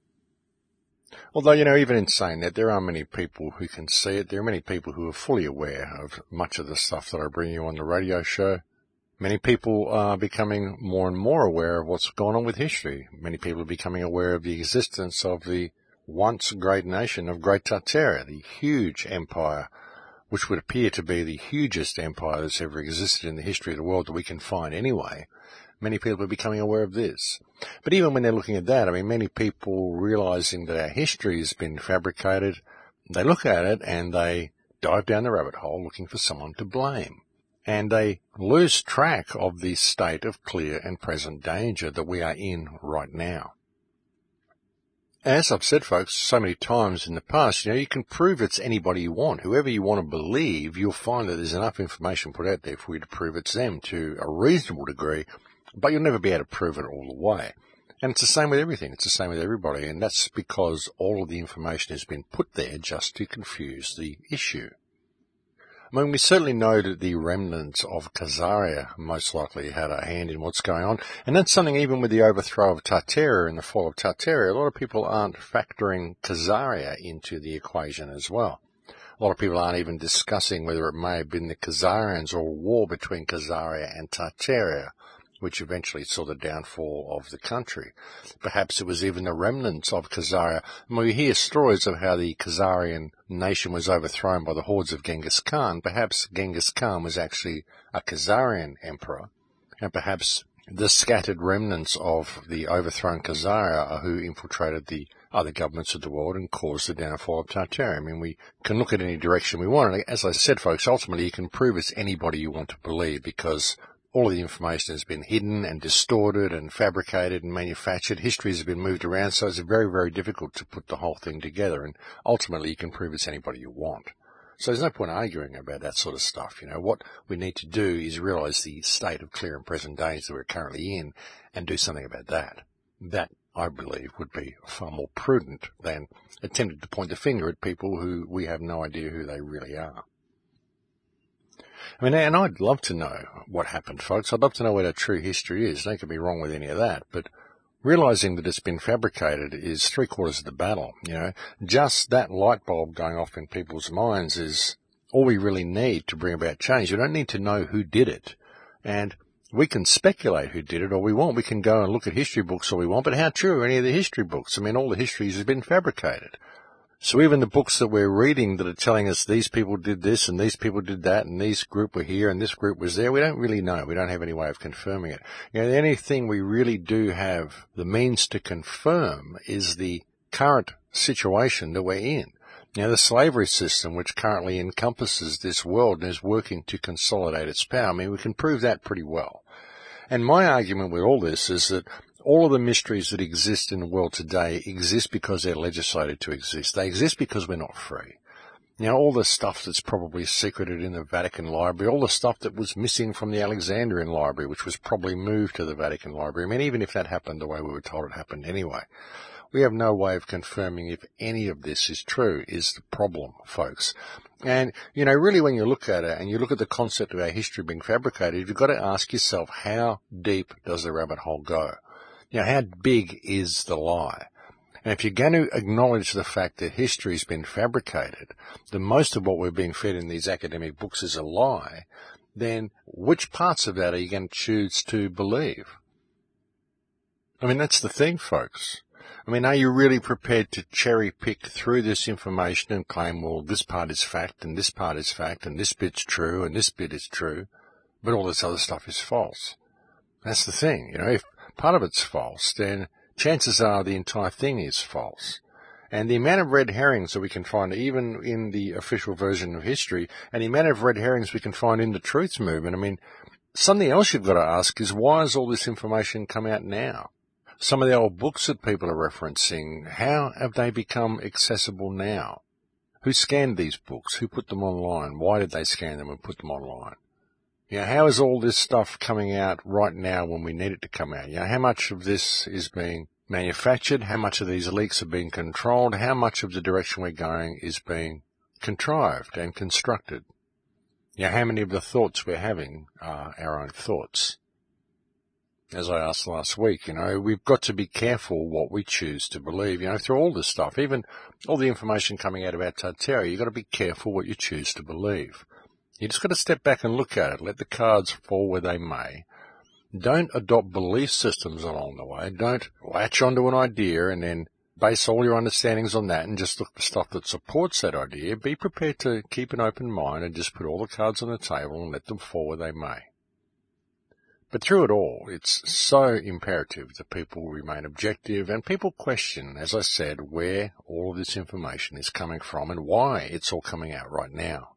Although, you know, even in saying that, there are many people who can see it. There are many people who are fully aware of much of the stuff that I bring you on the radio show. Many people are becoming more and more aware of what's going on with history. Many people are becoming aware of the existence of the once great nation of Great Tartaria, the huge empire, which would appear to be the hugest empire that's ever existed in the history of the world that we can find anyway. Many people are becoming aware of this. But even when they're looking at that, I mean, many people realizing that our history has been fabricated, they look at it and they dive down the rabbit hole looking for someone to blame. And they lose track of the state of clear and present danger that we are in right now. As I've said, folks, so many times in the past, you know, you can prove it's anybody you want. Whoever you want to believe, you'll find that there's enough information put out there for you to prove it's them to a reasonable degree, but you'll never be able to prove it all the way. And it's the same with everything. It's the same with everybody. And that's because all of the information has been put there just to confuse the issue. I mean, we certainly know that the remnants of Khazaria most likely had a hand in what's going on. And that's something even with the overthrow of Tartaria and the fall of Tartaria. A lot of people aren't factoring Khazaria into the equation as well. A lot of people aren't even discussing whether it may have been the Khazarians or a war between Khazaria and Tartaria which eventually saw the downfall of the country. Perhaps it was even the remnants of Khazaria. And we hear stories of how the Khazarian nation was overthrown by the hordes of Genghis Khan. Perhaps Genghis Khan was actually a Khazarian emperor, and perhaps the scattered remnants of the overthrown Khazaria are who infiltrated the other governments of the world and caused the downfall of Tartaria. I mean, we can look at any direction we want. And as I said, folks, ultimately you can prove it's anybody you want to believe, because all of the information has been hidden and distorted and fabricated and manufactured. History has been moved around, so it's very, very difficult to put the whole thing together. And ultimately you can prove it's anybody you want. So there's no point arguing about that sort of stuff. You know, what we need to do is realise the state of clear and present days that we're currently in and do something about that. That, I believe, would be far more prudent than attempting to point the finger at people who we have no idea who they really are. I mean, and I'd love to know what happened, folks. I'd love to know what our true history is. Don't get me wrong with any of that, but realising that it's been fabricated is 3/4 of the battle. You know, just that light bulb going off in people's minds is all we really need to bring about change. We don't need to know who did it. And we can speculate who did it all we want. We can go and look at history books all we want, but how true are any of the history books? I mean, all the histories have been fabricated. So even the books that we're reading that are telling us these people did this and these people did that and this group were here and this group was there, we don't really know. We don't have any way of confirming it. You know, the only thing we really do have the means to confirm is the current situation that we're in. You know, the slavery system, which currently encompasses this world and is working to consolidate its power, I mean, we can prove that pretty well. And my argument with all this is that all of the mysteries that exist in the world today exist because they're legislated to exist. They exist because we're not free. You know, all the stuff that's probably secreted in the Vatican Library, all the stuff that was missing from the Alexandrian Library, which was probably moved to the Vatican Library. I mean, even if that happened the way we were told it happened anyway, we have no way of confirming if any of this is true, is the problem, folks. And, you know, really when you look at it and you look at the concept of our history being fabricated, you've got to ask yourself, how deep does the rabbit hole go? You know, how big is the lie? And if you're going to acknowledge the fact that history's been fabricated, that most of what we're being fed in these academic books is a lie, then which parts of that are you going to choose to believe? I mean, that's the thing, folks. I mean, are you really prepared to cherry pick through this information and claim, well, this part is fact and this part is fact and this bit's true and this bit is true, but all this other stuff is false? That's the thing. You know, if part of it's false, then chances are the entire thing is false. And the amount of red herrings that we can find even in the official version of history, and the amount of red herrings we can find in the truth movement, I mean, something else you've got to ask is, why has all this information come out now? Some of the old books that people are referencing, how have they become accessible now? Who scanned these books? Who put them online? Why did they scan them and put them online? You know, how is all this stuff coming out right now when we need it to come out? You know, how much of this is being manufactured? How much of these leaks are being controlled? How much of the direction we're going is being contrived and constructed? You know, how many of the thoughts we're having are our own thoughts? As I asked last week, you know, we've got to be careful what we choose to believe, you know, through all this stuff, even all the information coming out about Tartaria, you've got to be careful what you choose to believe. You just got to step back and look at it. Let the cards fall where they may. Don't adopt belief systems along the way. Don't latch onto an idea and then base all your understandings on that and just look for stuff that supports that idea. Be prepared to keep an open mind and just put all the cards on the table and let them fall where they may. But through it all, it's so imperative that people remain objective and people question, as I said, where all of this information is coming from and why it's all coming out right now.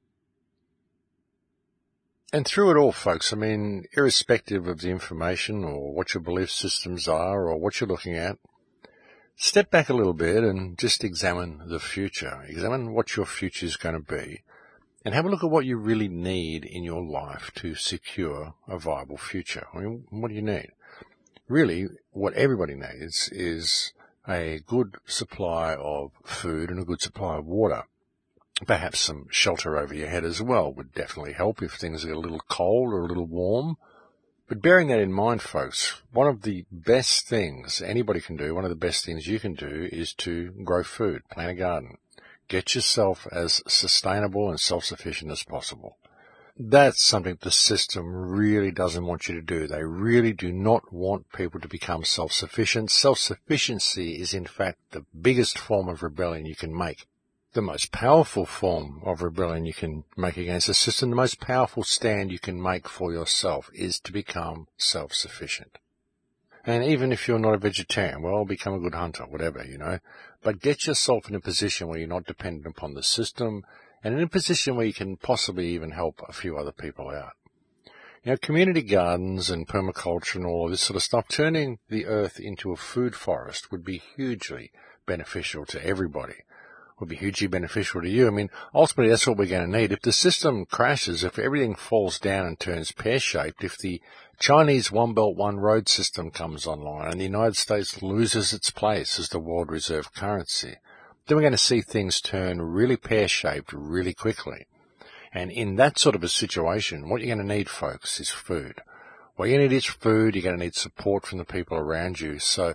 And through it all, folks, I mean, irrespective of the information or what your belief systems are or what you're looking at, step back a little bit and just examine the future. Examine what your future is going to be and have a look at what you really need in your life to secure a viable future. I mean, what do you need? Really, what everybody needs is a good supply of food and a good supply of water. Perhaps some shelter over your head as well would definitely help if things are a little cold or a little warm. But bearing that in mind, folks, one of the best things anybody can do, one of the best things you can do is to grow food, plant a garden. Get yourself as sustainable and self-sufficient as possible. That's something the system really doesn't want you to do. They really do not want people to become self-sufficient. Self-sufficiency is in fact the biggest form of rebellion you can make. The most powerful form of rebellion you can make against the system, the most powerful stand you can make for yourself is to become self-sufficient. And even if you're not a vegetarian, well, become a good hunter, whatever, But get yourself in a position where you're not dependent upon the system and in a position where you can possibly even help a few other people out. Community gardens and permaculture and all of this sort of stuff, turning the earth into a food forest would be hugely beneficial to everybody. Would be hugely beneficial to you. Ultimately, that's what we're going to need. If the system crashes, if everything falls down and turns pear-shaped, if the Chinese One Belt One Road system comes online and the United States loses its place as the world reserve currency, then we're going to see things turn really pear-shaped really quickly. And in that sort of a situation, what you're going to need, folks, is food. What you're going to need is food. You're going to need support from the people around you. So,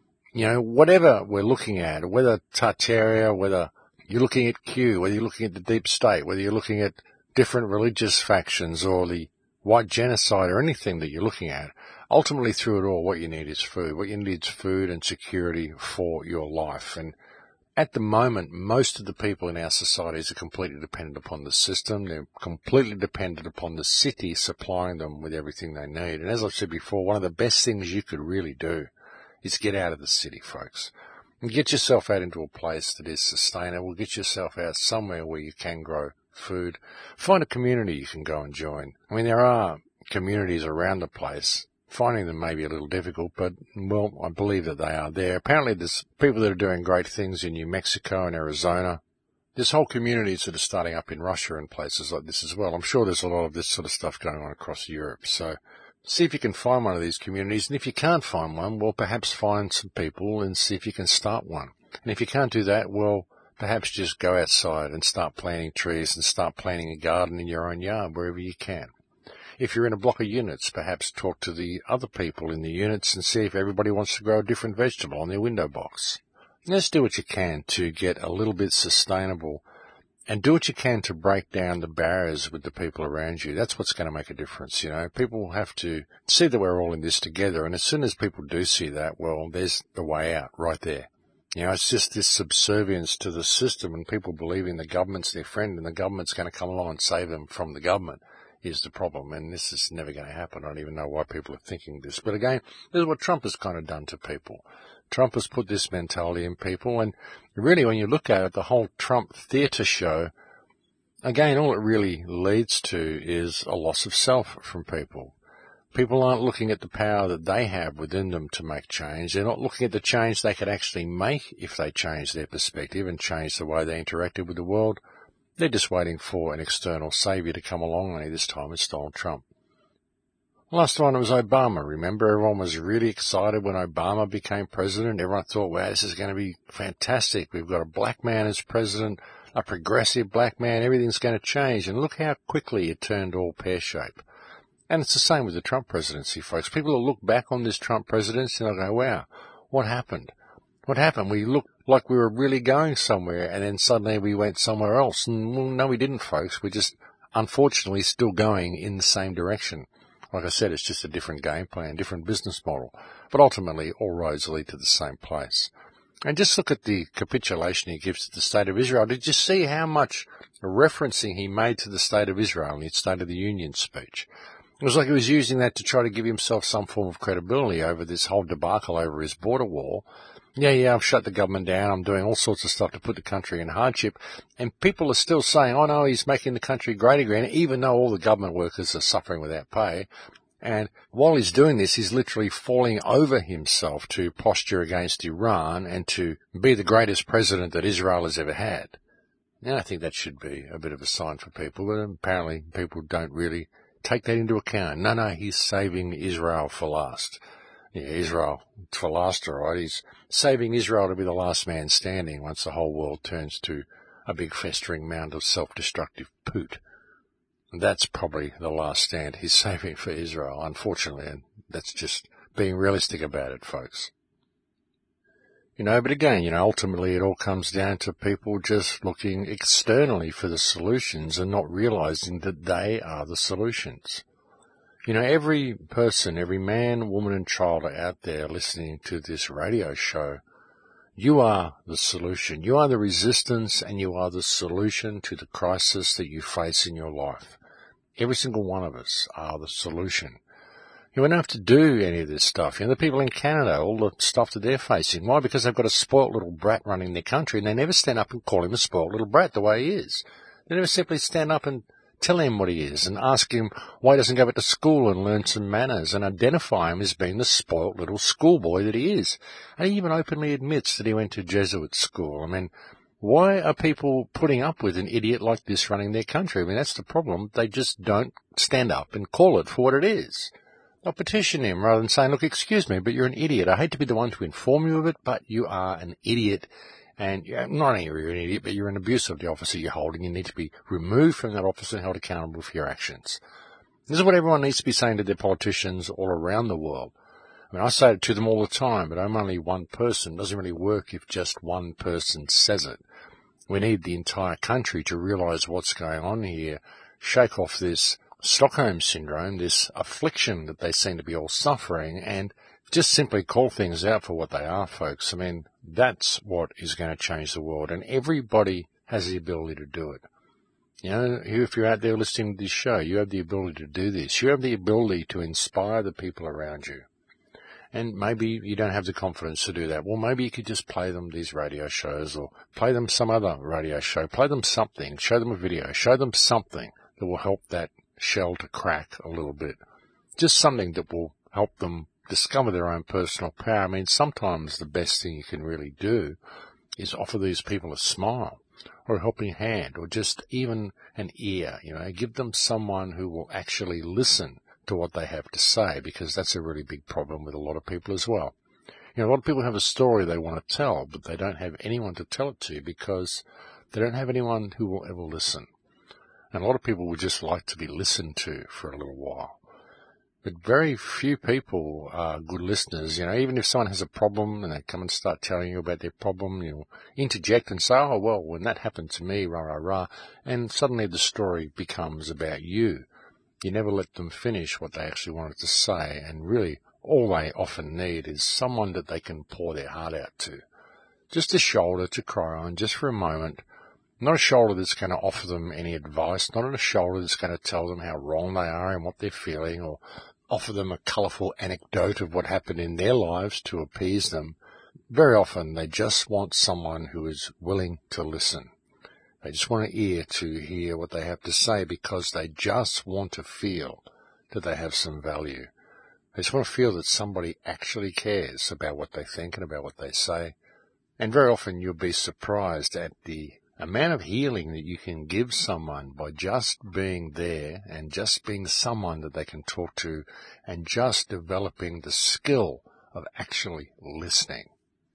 whatever we're looking at, whether Tartaria, whether you're looking at Q, whether you're looking at the deep state, whether you're looking at different religious factions or the white genocide or anything that you're looking at, ultimately through it all, what you need is food. What you need is food and security for your life. And at the moment, most of the people in our societies are completely dependent upon the system. They're completely dependent upon the city supplying them with everything they need. And as I've said before, one of the best things you could really do is get out of the city, folks, and get yourself out into a place that is sustainable. Get yourself out somewhere where you can grow food. Find a community you can go and join. There are communities around the place. Finding them may be a little difficult, but, well, I believe that they are there. Apparently there's people that are doing great things in New Mexico and Arizona. There's whole communities that are starting up in Russia and places like this as well. I'm sure there's a lot of this sort of stuff going on across Europe. So see if you can find one of these communities. And if you can't find one, well, perhaps find some people and see if you can start one. And if you can't do that, well, perhaps just go outside and start planting trees and start planting a garden in your own yard wherever you can. If you're in a block of units, perhaps talk to the other people in the units and see if everybody wants to grow a different vegetable on their window box. Just do what you can to get a little bit sustainable and do what you can to break down the barriers with the people around you. That's what's going to make a difference. People have to see that we're all in this together. And as soon as people do see that, well, there's the way out right there. It's just this subservience to the system and people believing the government's their friend and the government's going to come along and save them from the government is the problem. And this is never going to happen. I don't even know why people are thinking this. But again, this is what Trump has kind of done to people. Trump has put this mentality in people. And really, when you look at it, the whole Trump theatre show, again, all it really leads to is a loss of self from people. People aren't looking at the power that they have within them to make change. They're not looking at the change they could actually make if they change their perspective and change the way they interacted with the world. They're just waiting for an external saviour to come along, and this time it's Donald Trump. Last one, it was Obama. Remember, everyone was really excited when Obama became president. Everyone thought, wow, this is going to be fantastic. We've got a black man as president, a progressive black man. Everything's going to change. And look how quickly it turned all pear-shaped. And it's the same with the Trump presidency, folks. People will look back on this Trump presidency and they'll go, wow, what happened? What happened? We looked like we were really going somewhere, and then suddenly we went somewhere else. And, well, no, we didn't, folks. We're just, unfortunately, still going in the same direction. Like I said, it's just a different game plan, different business model. But ultimately, all roads lead to the same place. And just look at the capitulation he gives to the State of Israel. Did you see how much referencing he made to the State of Israel in his State of the Union speech? It was like he was using that to try to give himself some form of credibility over this whole debacle over his border wall. Yeah, I've shut the government down. I'm doing all sorts of stuff to put the country in hardship. And people are still saying, oh no, he's making the country great again, even though all the government workers are suffering without pay. And while he's doing this, he's literally falling over himself to posture against Iran and to be the greatest president that Israel has ever had. Now, I think that should be a bit of a sign for people, but apparently people don't really take that into account. No, he's saving Israel for last. Yeah, Israel for last, all right. He's saving Israel to be the last man standing once the whole world turns to a big festering mound of self-destructive poot. That's probably the last stand he's saving for Israel, unfortunately, and that's just being realistic about it, folks. But again, ultimately it all comes down to people just looking externally for the solutions and not realizing that they are the solutions. Every person, every man, woman and child out there listening to this radio show, you are the solution. You are the resistance and you are the solution to the crisis that you face in your life. Every single one of us are the solution. You don't have to do any of this stuff. The people in Canada, all the stuff that they're facing. Why? Because they've got a spoilt little brat running their country and they never stand up and call him a spoilt little brat the way he is. They never simply stand up and tell him what he is and ask him why he doesn't go back to school and learn some manners and identify him as being the spoilt little schoolboy that he is. And he even openly admits that he went to Jesuit school. Why are people putting up with an idiot like this running their country? That's the problem. They just don't stand up and call it for what it is. They'll petition him rather than saying, look, excuse me, but you're an idiot. I hate to be the one to inform you of it, but you are an idiot. And not only are you an idiot, but you're an abuse of the office that you're holding. You need to be removed from that office and held accountable for your actions. This is what everyone needs to be saying to their politicians all around the world. I say it to them all the time, but I'm only one person. It doesn't really work if just one person says it. We need the entire country to realize what's going on here, shake off this Stockholm Syndrome, this affliction that they seem to be all suffering, and just simply call things out for what they are, folks. That's what is going to change the world, and everybody has the ability to do it. If you're out there listening to this show, you have the ability to do this. You have the ability to inspire the people around you. And maybe you don't have the confidence to do that. Well, maybe you could just play them these radio shows or play them some other radio show. Play them something. Show them a video. Show them something that will help that shell to crack a little bit. Just something that will help them discover their own personal power. Sometimes the best thing you can really do is offer these people a smile or a helping hand or just even an ear. Give them someone who will actually listen to what they have to say, because that's a really big problem with a lot of people as well. A lot of people have a story they want to tell, but they don't have anyone to tell it to because they don't have anyone who will ever listen. And a lot of people would just like to be listened to for a little while. But very few people are good listeners. Even if someone has a problem and they come and start telling you about their problem, you'll interject and say, oh, well, when that happened to me, rah, rah, rah, and suddenly the story becomes about you. You never let them finish what they actually wanted to say, and really all they often need is someone that they can pour their heart out to. Just a shoulder to cry on, just for a moment. Not a shoulder that's going to offer them any advice, not a shoulder that's going to tell them how wrong they are and what they're feeling, or offer them a colourful anecdote of what happened in their lives to appease them. Very often they just want someone who is willing to listen. They just want an ear to hear what they have to say because they just want to feel that they have some value. They just want to feel that somebody actually cares about what they think and about what they say. And very often you'll be surprised at the amount of healing that you can give someone by just being there and just being someone that they can talk to and just developing the skill of actually listening.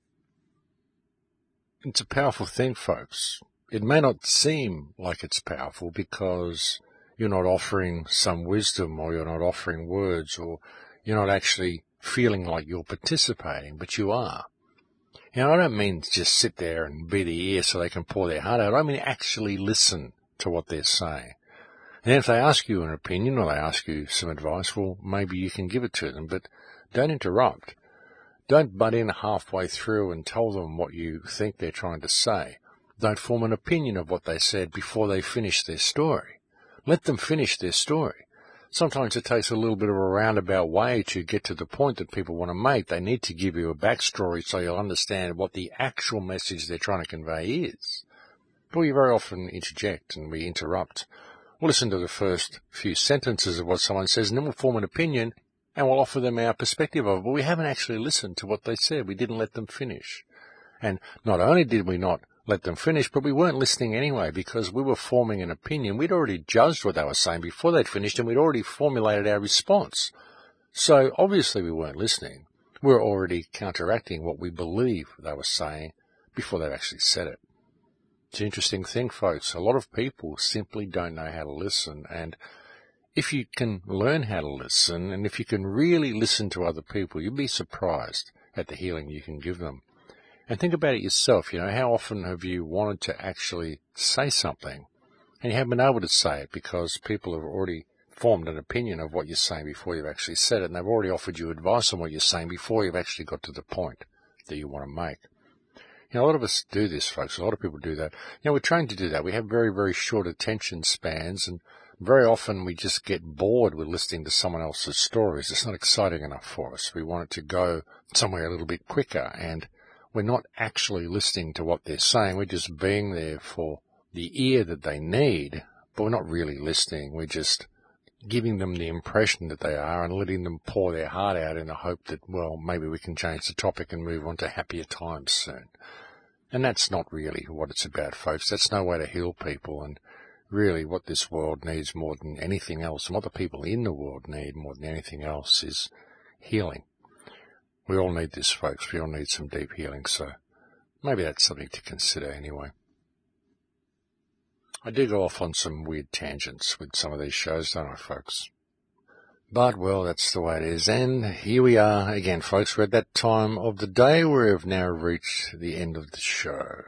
It's a powerful thing, folks. It may not seem like it's powerful because you're not offering some wisdom or you're not offering words or you're not actually feeling like you're participating, but you are. I don't mean just sit there and be the ear so they can pour their heart out. I mean actually listen to what they're saying. And if they ask you an opinion or they ask you some advice, well, maybe you can give it to them, but don't interrupt. Don't butt in halfway through and tell them what you think they're trying to say. Don't form an opinion of what they said before they finish their story. Let them finish their story. Sometimes it takes a little bit of a roundabout way to get to the point that people want to make. They need to give you a backstory so you'll understand what the actual message they're trying to convey is. But we very often interject and we interrupt. We'll listen to the first few sentences of what someone says and then we'll form an opinion and we'll offer them our perspective of it. But we haven't actually listened to what they said. We didn't let them finish. And not only did we not let them finish, but we weren't listening anyway because we were forming an opinion. We'd already judged what they were saying before they'd finished and we'd already formulated our response. So obviously we weren't listening. We were already counteracting what we believe they were saying before they'd actually said it. It's an interesting thing, folks. A lot of people simply don't know how to listen, and if you can learn how to listen and if you can really listen to other people, you'll be surprised at the healing you can give them. And think about it yourself, how often have you wanted to actually say something and you haven't been able to say it because people have already formed an opinion of what you're saying before you've actually said it, and they've already offered you advice on what you're saying before you've actually got to the point that you want to make. A lot of us do this, folks. A lot of people do that. We're trained to do that. We have very, very short attention spans, and very often we just get bored with listening to someone else's stories. It's not exciting enough for us. We want it to go somewhere a little bit quicker, and we're not actually listening to what they're saying. We're just being there for the ear that they need, but we're not really listening. We're just giving them the impression that they are and letting them pour their heart out in the hope that, well, maybe we can change the topic and move on to happier times soon. And that's not really what it's about, folks. That's no way to heal people. And really what this world needs more than anything else, and what the people in the world need more than anything else, is healing. We all need this, folks. We all need some deep healing. So maybe that's something to consider anyway. I do go off on some weird tangents with some of these shows, don't I, folks? But, well, that's the way it is. And here we are again, folks. We're at that time of the day where we have now reached the end of the show.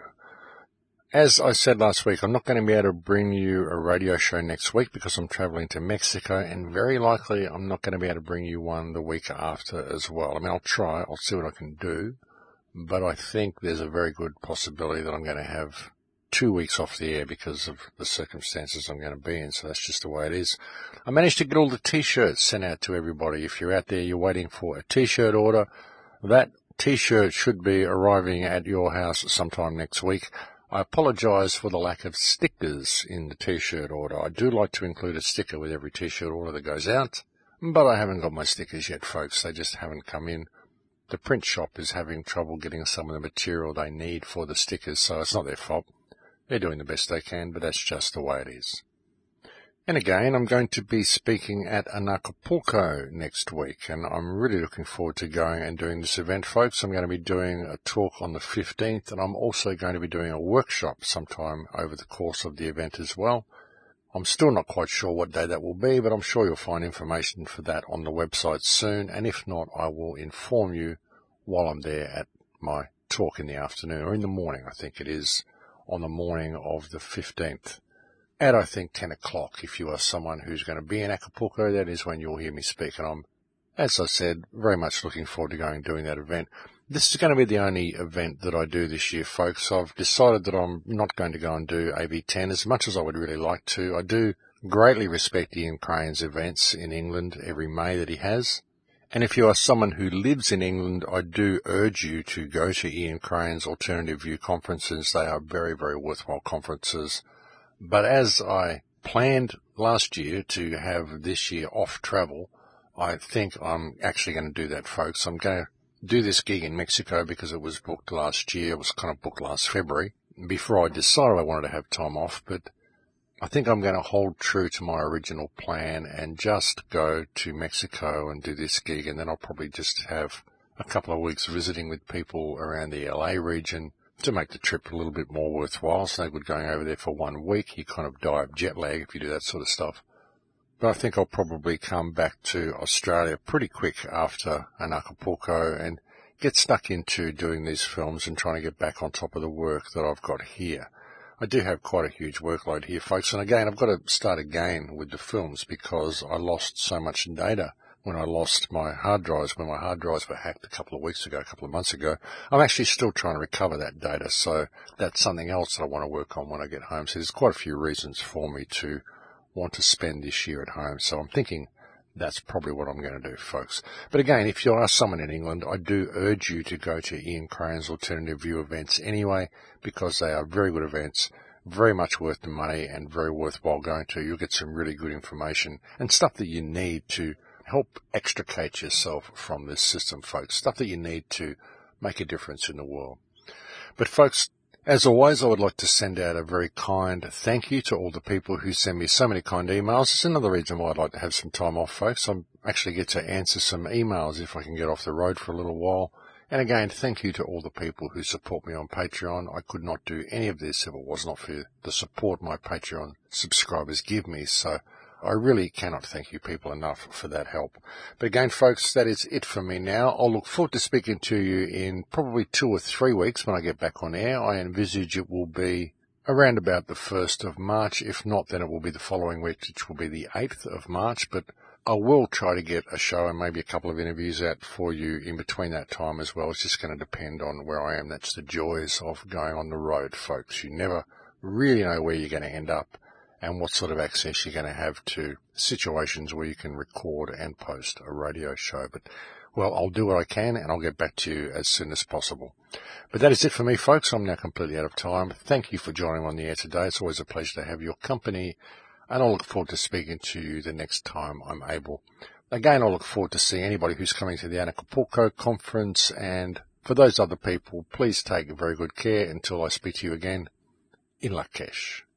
As I said last week, I'm not going to be able to bring you a radio show next week because I'm traveling to Mexico, and very likely I'm not going to be able to bring you one the week after as well. I mean, I'll try. I'll see what I can do. But I think there's a very good possibility that I'm going to have 2 weeks off the air because of the circumstances I'm going to be in, so that's just the way it is. I managed to get all the T-shirts sent out to everybody. If you're out there, you're waiting for a T-shirt order, that T-shirt should be arriving at your house sometime next week. I apologise for the lack of stickers in the T-shirt order. I do like to include a sticker with every T-shirt order that goes out, but I haven't got my stickers yet, folks. They just haven't come in. The print shop is having trouble getting some of the material they need for the stickers, so it's not their fault. They're doing the best they can, but that's just the way it is. And again, I'm going to be speaking at Acapulco next week, and I'm really looking forward to going and doing this event, folks. I'm going to be doing a talk on the 15th, and I'm also going to be doing a workshop sometime over the course of the event as well. I'm still not quite sure what day that will be, but I'm sure you'll find information for that on the website soon, and if not, I will inform you while I'm there at my talk in the afternoon, or in the morning, I think it is, on the morning of the 15th, at I think 10 o'clock. If you are someone who's going to be in Acapulco, that is when you'll hear me speak, and I'm, as I said, very much looking forward to going and doing that event. This is going to be the only event that I do this year, folks. I've decided that I'm not going to go and do AB10 as much as I would really like to. I do greatly respect Ian Crane's events in England every May that he has. And if you are someone who lives in England, I do urge you to go to Ian Crane's Alternative View conferences. They are very, very worthwhile conferences. But as I planned last year to have this year off travel, I think I'm actually going to do that, folks. I'm going to do this gig in Mexico because it was booked last year. It was kind of booked last February before I decided I wanted to have time off, but I think I'm going to hold true to my original plan and just go to Mexico and do this gig, and then I'll probably just have a couple of weeks visiting with people around the LA region to make the trip a little bit more worthwhile. It's no good going over there for 1 week. You kind of die of jet lag if you do that sort of stuff. But I think I'll probably come back to Australia pretty quick after Acapulco and get stuck into doing these films and trying to get back on top of the work that I've got here. I do have quite a huge workload here, folks, and again, I've got to start again with the films because I lost so much data when I lost my hard drives, when my hard drives were hacked a couple of months ago. I'm actually still trying to recover that data, so that's something else that I want to work on when I get home. So there's quite a few reasons for me to want to spend this year at home, so I'm thinking that's probably what I'm going to do, folks. But again, if you are someone in England, I do urge you to go to Ian Crane's Alternative View events anyway, because they are very good events, very much worth the money and very worthwhile going to. You'll get some really good information and stuff that you need to help extricate yourself from this system, folks, stuff that you need to make a difference in the world. But folks, as always, I would like to send out a very kind thank you to all the people who send me so many kind emails. It's another reason why I'd like to have some time off, folks. I actually get to answer some emails if I can get off the road for a little while. And again, thank you to all the people who support me on Patreon. I could not do any of this if it was not for the support my Patreon subscribers give me. So I really cannot thank you people enough for that help. But again, folks, that is it for me now. I'll look forward to speaking to you in probably 2 or 3 weeks when I get back on air. I envisage it will be around about the 1st of March. If not, then it will be the following week, which will be the 8th of March. But I will try to get a show and maybe a couple of interviews out for you in between that time as well. It's just going to depend on where I am. That's the joys of going on the road, folks. You never really know where you're going to end up and what sort of access you're going to have to situations where you can record and post a radio show. But, well, I'll do what I can and I'll get back to you as soon as possible. But that is it for me, folks. I'm now completely out of time. Thank you for joining on the air today. It's always a pleasure to have your company, and I'll look forward to speaking to you the next time I'm able. Again, I'll look forward to seeing anybody who's coming to the Anacapulco conference, and for those other people, please take very good care until I speak to you again in Lakesh.